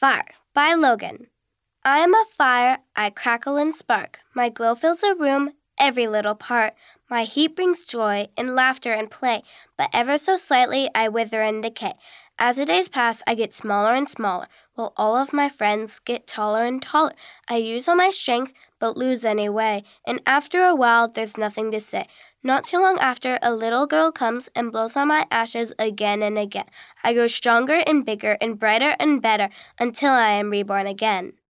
Fire by Logan. I am a fire, I crackle and spark. My glow fills a room, every little part. My heat brings joy and laughter and play, but ever so slightly I wither and decay. As the days pass, I get smaller and smaller, while all of my friends get taller and taller. I use all my strength, but lose anyway, and after a while, there's nothing to say. Not too long after, a little girl comes and blows on my ashes again and again. I grow stronger and bigger and brighter and better until I am reborn again.